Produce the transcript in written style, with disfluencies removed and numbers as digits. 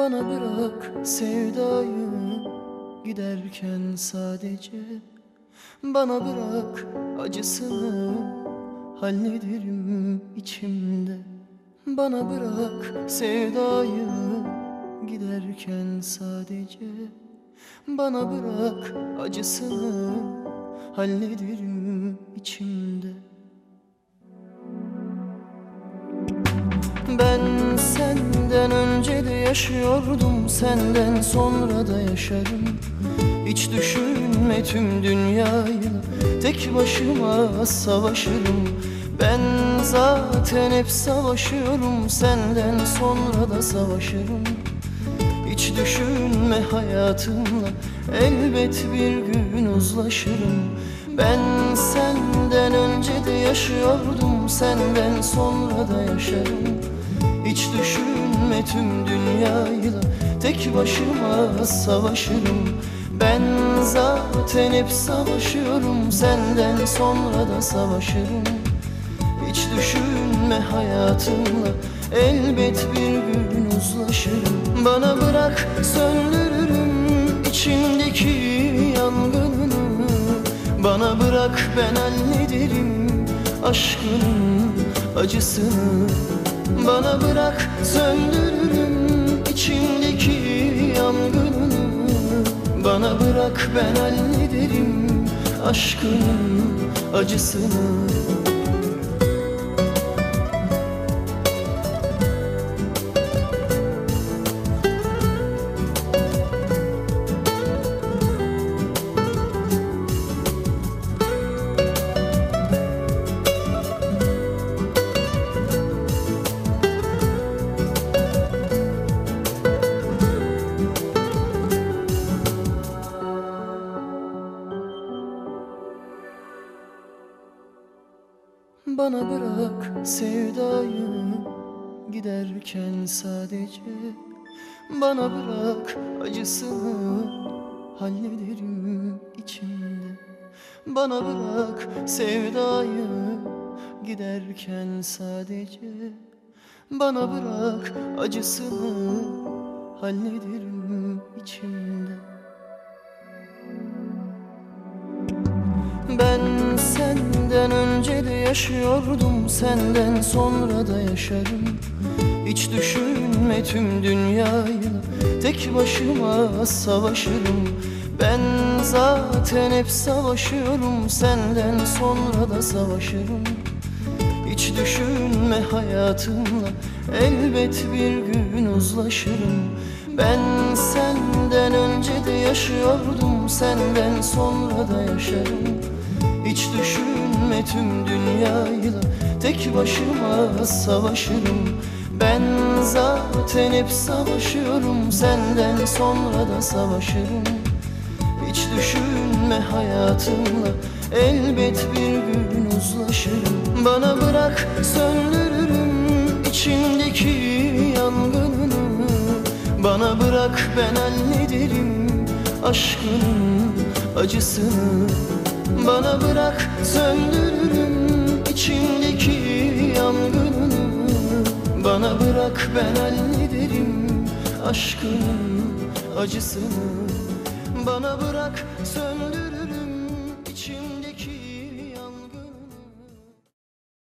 Bana bırak sevdayı giderken sadece. Bana bırak acısını hallederim içimde. Bana bırak sevdayı giderken sadece. Bana bırak acısını hallederim içimde. Ben senden önce de yaşıyordum, senden sonra da yaşarım. Hiç düşünme tüm dünyayla tek başıma savaşırım. Ben zaten hep savaşıyorum, senden sonra da savaşırım. Hiç düşünme hayatımla elbet bir gün uzlaşırım. Ben senden önce de yaşıyordum, senden sonra da yaşarım. Hiç düşünme tüm dünyayla tek başıma savaşırım. Ben zaten hep savaşıyorum, senden sonra da savaşırım. Hiç düşünme hayatımla elbet bir gün uzlaşırım. Bana bırak söndürürüm içindeki yangınını. Bana bırak ben hallederim aşkının acısını. Bana bırak söndürürüm içindeki yangınını. Bana bırak ben hallederim aşkının acısını. Bana bırak sevdayı giderken sadece. Bana bırak acısını hallederim içimde. Bana bırak sevdayı giderken sadece. Bana bırak acısını hallederim içimde. Ben senden önce de yaşıyordum, senden sonra da yaşarım. Hiç düşünme tüm dünyayla tek başıma savaşırım. Ben zaten hep savaşıyorum, senden sonra da savaşırım. Hiç düşünme hayatımla elbet bir gün uzlaşırım. Ben senden önce de yaşıyordum, senden sonra da yaşarım. Hiç düşünme tüm dünyayla tek başıma savaşırım. Ben zaten hep savaşıyorum, senden sonra da savaşırım. Hiç düşünme hayatımla elbet bir gün uzlaşırım. Bana bırak söndürürüm içindeki yangınını. Bana bırak ben hallederim aşkının acısını. Bana bırak söndürürüm içindeki yangınını. Bana bırak ben hallederim aşkının acısını. Bana bırak söndürürüm